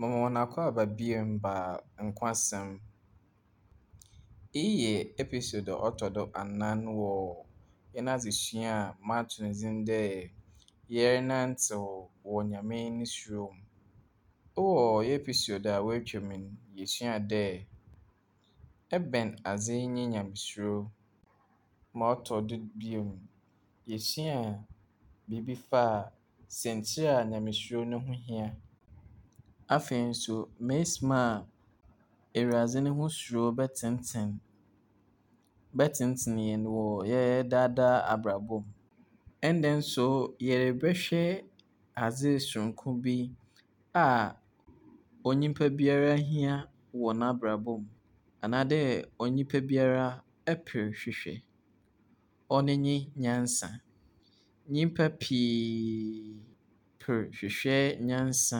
Mama wɔn akɔ aba biem ba nkwasɛm. Iyi yɛ episode a ɔtɔ do anan wɔ yɛn adzesua a mato ne din dɛ yɛrenantew wɔ Nyame ne suro mu. Wɔ yɛn episode a wɔatwam no, yɛsuaa dɛ ɛbɛn adze nye Nyamesuro. Ma ɔtɔ do bio no, yɛsuaa biribi faa senkyere a Nyamesuro no ho hia. Afei nso, mmarima a Awurade ne ho suro bɛtenten yɛn wɔ yɛn daa daa abrabɔ mu. Ɛnnɛ nso, yɛrebɛhwɛ adze sononko bi a onipa biara hia wɔ n'abrabɔ mu, anaadɛ onipa biara pɛ hwehwɛ. Ɔno nye nyansa. Nyimpa pii pɛ hwehwɛ nyansa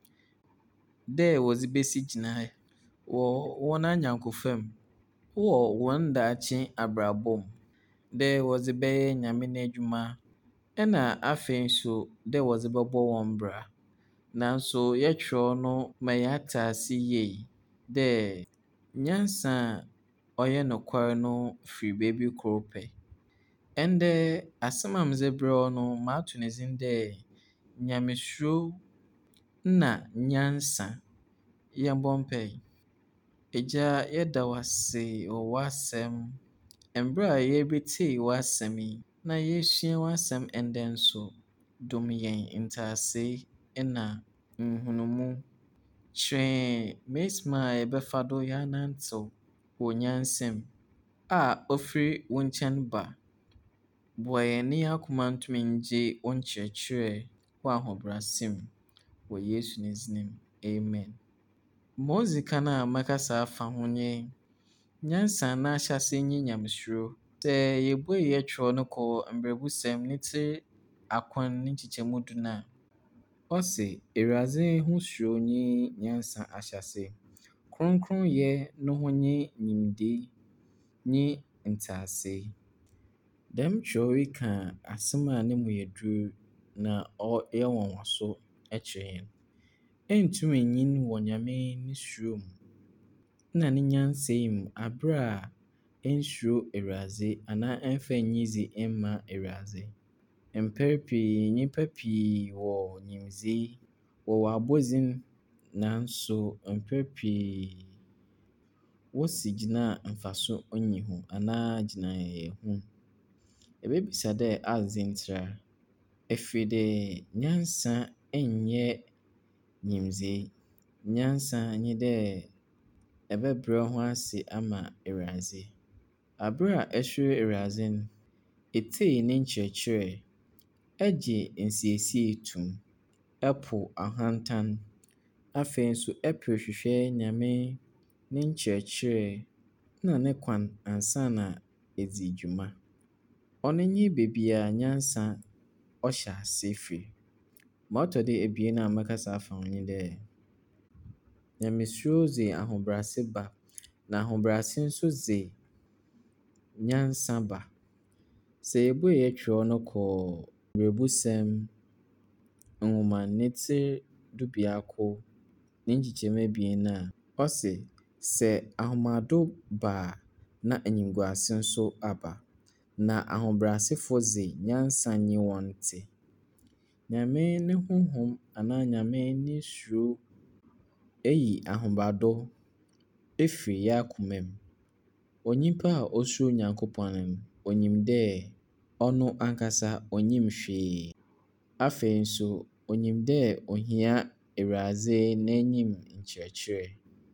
dɛ wɔdze besi gyina wɔ wɔn anyankofo mu, wɔ wɔn daakye abrabɔ mu, dɛ wɔdze bɛyɛ Nyame n'edwuma, ɛnna afei nso dɛ wɔdze bɛbɔ wɔn bra. Nanso yɛtwerɛw no ma yɛate ase yie dɛ nyansa a ɔyɛ nokwar no firi beebi kor pɛ. Ndɛ asɛm a medze brɛ wo no, mato ne din dɛ Nyamesuro na nyansa. Yɛmbɔ mpae. Agya, yɛda wo ase wɔ w'asɛm. Mber a yɛrebetsie w'asɛm yi, na yɛresua w'asɛm ndɛ nso, dom yɛn ntaase na nhunumu. Kyerɛ yɛn mmeaisima a yɛbɛfa do yɛanantew wɔ nyansa mu a ofiri wo nkyɛn ba. Boa yɛn na hɛn akoma ntum ngye wo nkyerɛkyerɛ wɔ ahobrɛasɛm mu. Wɔ Yesu ne din mu, amen. Ma odzi kan a mɛkasa afa ho nye nyansa n'ahyɛse nye Nyamesuro. Sɛ yebue yɛtwerɛw no kɔ Mbɛribusɛm ne tsir akron ne nkyekyɛmu du no a, ɔse, Awurade ho suro nye nyansa ahyɛse. Kronkronyɛ no ho nye nyimdzee nye nteasee. Dɛm kyerɛw yi ka asɛm a ne mu yɛ dur na ɔyɛ nwonwaso kyerɛ hɛn. Ɛnntum nnyin wɔ Nyame ne suro mu na ne nyansa yi mu aber a ennsuro Awurade anaa ɛmmfa nnyidzi mma Awurade. Mpɛr pii, nyimpa pii wɔ nyimdzee, wɔwɔ abɔdzin, nanso mpɛr pii wosi gyina a mfaso nnyi ho anaa gyinae hu. Yebebisa dɛ adze ntsira? Efi dɛ nyansa nnyɛ nyimdzee. Nyansa nye dɛ ɛbɛbrɛ wo ho ase ama Awurade. Aber a ɛsuro Awurade no, etsie ne nkyerɛkyerɛ, ɛgye nsiesie to mu, ɛpo ahantan. Afei nso ɛper hwehwɛ Nyame ne nkyerɛkyerɛ na ne kwan ansana edzi dwuma. Ɔno nye beebi a nyansa ɔhyɛ ase fi. Ma ɔtɔ do ebien a mɛkasa afa ho nye dɛ Nyamesuro dze ahobrɛase ba, na ahobrɛase nso dze nyansa ba. Sɛ yebue yɛtwerɛw no kɔ Mbɛribusɛm nwoma ne tsir dubiako ne nkyekyɛmu ebien a, ɔse, sɛ ahomaado ba a, na enyimguase nso aba, na ahobrɛasefo dze nyansa nye wɔn tse. Nyame ne honhom anaa Nyame ne suro eyi ahobaado efiri hɛn akoma mu. Onyimpa a osuro Nyankopɔn no, onyim dɛ ɔno ankasa onnyim hwee. Afei nso, onyim dɛ ohia Awurade n'enyim nkyerɛkyerɛ.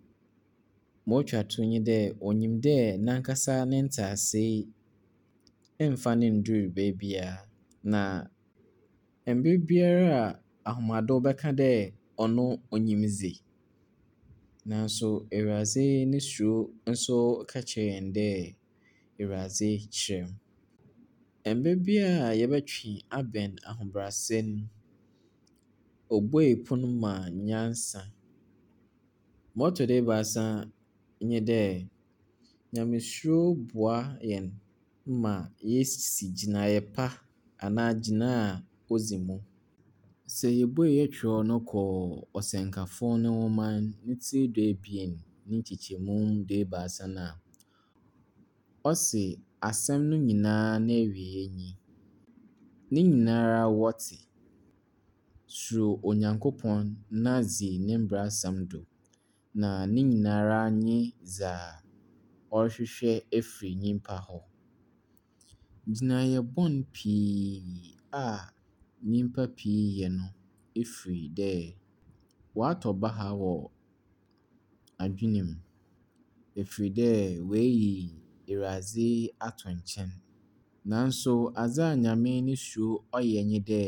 Ma otwa to nye dɛ onyim dɛ n'ankasa ne nteasee mmfa no nndur beebiara, na mber biara a ahomaado bɛka dɛ ɔno onyim dze, nanso Awurade ne suro nso ka kyerɛ hɛn dɛ Awurade kyerɛ mu. Mber biara a yɛbɛtwe abɛn ahobrɛase no, obuei pon ma nyansa. Ma ɔtɔ do ebiasa nye dɛ Nyamesuro boa hɛn ma yesi gyinae pa anaa gyinae a odzi mu. Sɛ yɛbue yɛtwerɛ no kɔ Ɔsɛnkafoɔ ne nwoma ne tiri du abien ne nkyekyɛmu du ebiasa no a, ɔse asɛm no nyinaa n'awieeɛ nie. Ne nyinaa wɔte. Suro Onyankopɔn na dzi ne mmaransɛm do, na ne nyinaa nye dza ɔrehwehwɛ efiri nyimpa hɔ. Gyinaeɛ bɔn pii a nyimpa pii yɛ no efiri dɛ wɔatɔ baha wɔ adwene mu. Efiri dɛ woeyi Ewurade ato nkyɛn. Nanso adze a Nyame ne suro ɔyɛ nye dɛ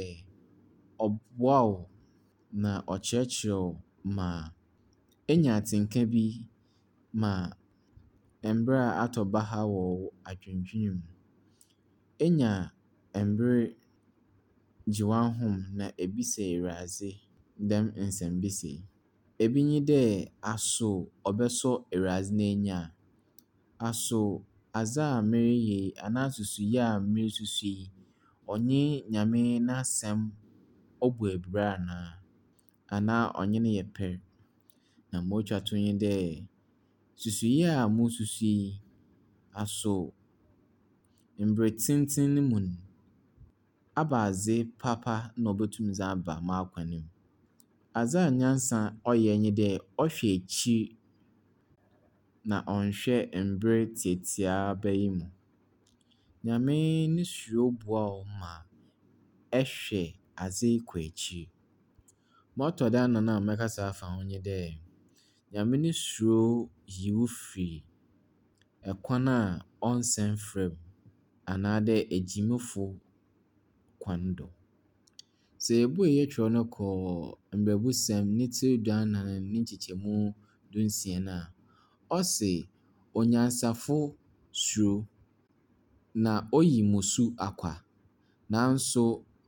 ɔboa wo na ɔkyerɛkyerɛ wo ma enya atsenka bi ma mber a atɔ baha wɔ wo adwendwen mu. Enya mber gye w'ahom na ebisa Ewurade dɛm nsɛmbisa yi. Ebi nye dɛ aso ɔbɛsɔ Ewurade n'enyi a, aso adze a mereyɛ yi anaa susuye a meresusu yi, ɔnye Nyame n'asɛm ɔbɔ abir anaa, anaa ɔnye no yɛ pɛr. Na ma otwa to nye dɛ susuye a murususu yi, aso mber tsentsen no mu no, aba adze papa na obotum dze aba m'akwan mu. Adze a nyansa ɔyɛ nye dɛ ɔhwɛ ekyir na ɔnnhwɛ mber tsiatsiaba yi mu. Nyame ne suro boa wo ma ɛhwɛ adze kɔ ekyir. Ma ɔtɔ do anan a mɛkasa afa ho nye dɛ, Nyame ne suro yi wo firi kwan a ɔnnsɛ mfra mu anaa dɛ egyimfo kwan do. Sɛ yebue yɛtwerɛ no kɔ Mbɛbusɛm ne tsir du anan ne nkyekyɛmu dunsia no a, ɔse onyansafo suro na oyi mmusu akwa, nanso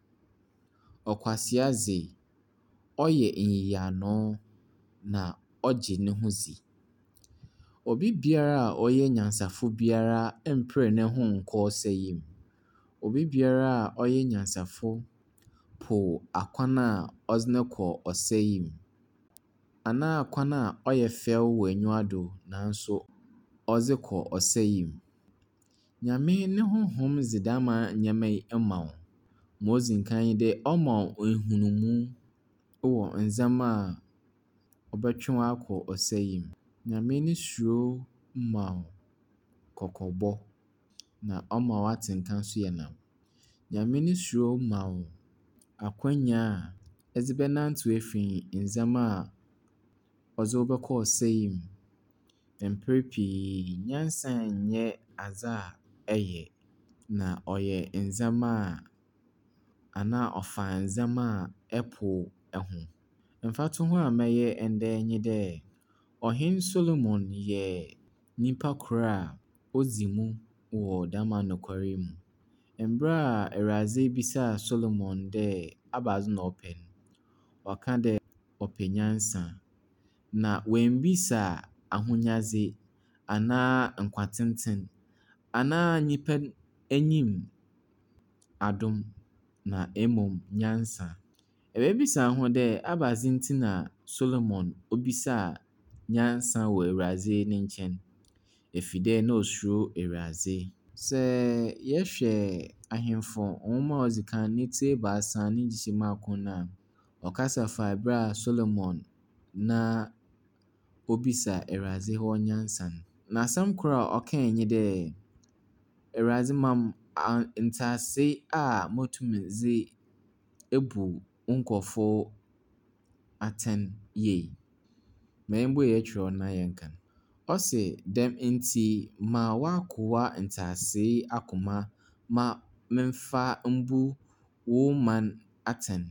ɔkwasea dze, ɔyɛ nyiyiano na ɔgye ne ho dzi. Obi biara a ɔyɛ nyansafo biara mper ne ho nnkɔ ɔsɛe mu. Obi biara a ɔyɛ nyansafo po akwan a ɔdze no kɔ ɔsɛe mu, anaa kwan a ɔyɛ fɛw wɔ enyiwa do nanso ɔdze kɔ ɔsɛe mu. Nyame ne honhom dze dɛm ndzɛmba yi ma wo. Ma odzi kan nye dɛ ɔma wo nhunumu wɔ ndzɛmba a ɔbɛtwe wo akɔ ɔsɛe mu. Nyame ne suro ma wo kɔkɔbɔ, na ɔma w'atsenka so yɛ nam. Nyame ne suro ma wo akwanya a edze bɛnantsew efiri ndzɛmba a ɔdze wo bɛkɔ ɔsɛe mu. Mper pii nyansa nnyɛ adze a ɛyɛ, na ɔyɛ ndzɛmba a anaa ɔfa ndzɛmba a ɛpo ho. Mfatoho a mɛyɛ ndɛ nye dɛ, Ɔhen Solomon yɛ nyimpa kor a odzi mu wɔ dɛm nokwar yi mu. Mber a Ewurade bisaa Solomon dɛ adze na ɔpɛ no, ɔkaa dɛ ɔpɛ nyansa. Na oemmbisa ahonyadze anaa nkwa tsentsen anaa nyimpa enyim adom, na mbom nyansa. Oeebisa ho dɛ adze ntsi na Solomon obisaa nyansa wɔ Ewurade ne nkyɛn. Efiri dɛ na osuro Ewurade. Sɛ yɛhwɛ Ahemfo nwoma a odzi kan ne tsir ebiasa ne nkyekyɛmu akron a, ɔkasa fa ber a Solomon na obisaa Ewurade hɔ nyansa no. Na asɛm kor a ɔkae nye dɛ, Ewurade ma me ntseasee a motum dze ebu wo nkorɔfo atɛn yie. Ma yɛmbue yɛtwerɛ no na yɛnkan. Ɔse dɛm ntsi ma w'akoa ntseasee akoma ma memfa mbu wo man atɛn,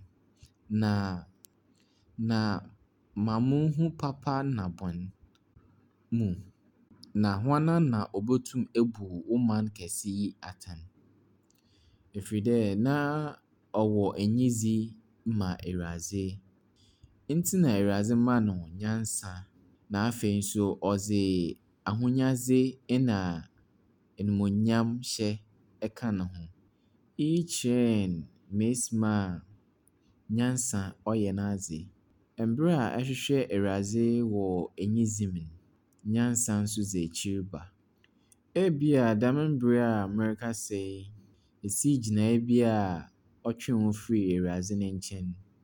na ma munhu papa na bɔn mu, na hɔn na obotum ebu wo man kɛse yi atɛn. Efiri dɛ na ɔwɔ enyidzi ma Ewurade, ntsi na Ewurade maa no nyansa, na afei so ɔdze ahonyadze na enumonyam hyɛ kaa no ho. Iyi kyerɛ hɛn mmarima a nyansa ɔyɛ n'adze. Mberɛ a ɛhwehwɛ Awurade wɔ enyidzi mu no, nyansa nso dzi ekyir ba. Ebia dɛm mber a merekasa yi, esi gyinae bi a ɔtwe wo firi Awurade ne nkyɛn.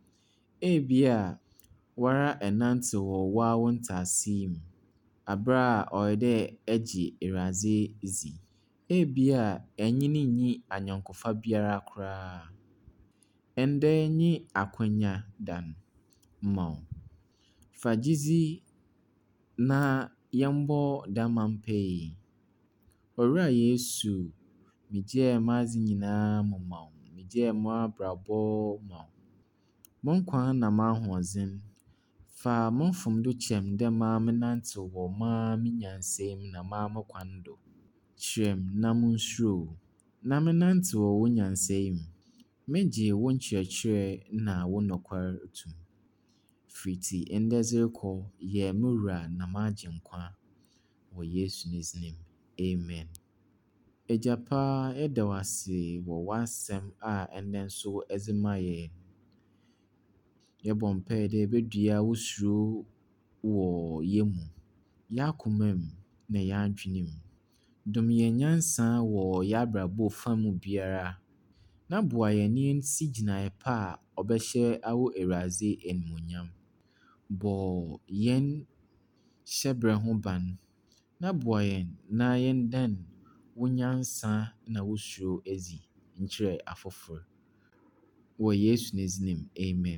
Ebia woara ɛnantsew wɔ waa wo ntaase yi mu, aber a ɔwɔ dɛ ɛgye Awurade dzi. Ebia ɛnnyene nnyi ayɔnkofa biara koraa. Ndɛ nye akwannya da ma wo. Fa gyidzi na yɛmbɔ dɛm mpae. Owura Yesu, megyae m'adze nyinaa mu ma wo. Megyae m'abrabɔ ma wo. Mo nkwa na m'ahoɔdzen. Fa mo mfomdo kyɛ me dɛ mara menantsew wɔ mara me nyansae mu na mara me kwan do. Kyerɛ me na munsuro wo. Na menantsew wɔ wo nyansae mu. Megye wo nkyerɛkyerɛ na wo nokwar to mu. Firi ndɛ dze rokɔ, yɛ me wura na m'agyenkwa wɔ Yesu ne dzin mu. Amen. Agya pa, yɛda wo ase wɔ w'asɛm a ndɛ nso ɛdze maa yɛn. Yɛbɔ mpae dɛ ebedua wo suro wɔ hɛn mu, hɛn akoma mu na hɛn adwene mu. Dom hɛn nyansa wɔ hɛn abrabɔ fa mu biara, na boa yɛn na yensi gyinae pa a ɔbɛhyɛ wo Awurade animuonyam. Bɔ hɛn hyɛbrɛ ho ban, na boa yɛn na yɛndan wo nyansa na wo suro edzi nkyerɛ afofor. Wɔ Yesu ne dzin mu, amen.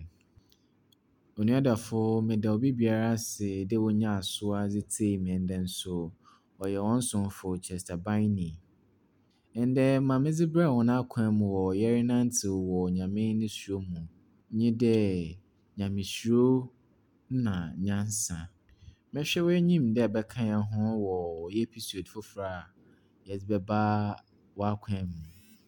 Onuadafo, meda obi biara ase dɛ wonya asowa dze tsie me ndɛ nso. Ɔyɛ wɔn somfo Chester Byney. Ndɛ ma medze brɛɛ hɔn akwan mu wɔ yɛrenantsew wɔ Nyame ne suro mu nye dɛ Nyamesuro na nyansa. Mɛhwɛ w'enyim dɛ ɛbɛka hɛn ho wɔ yɛn episode fofor a yɛdze bɛba w'akwan mu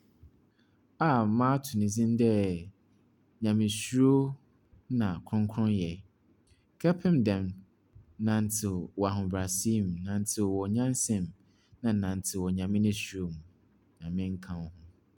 a mato ne dzin dɛ Nyamesuro na Kronkronyɛ. Kɛpem dɛm, nantsew wɔ ahobrɛasee mu, nantsew wɔ nyansa mu, na nantsew wɔ Nyame ne suro mu. Nyame nka wo ho.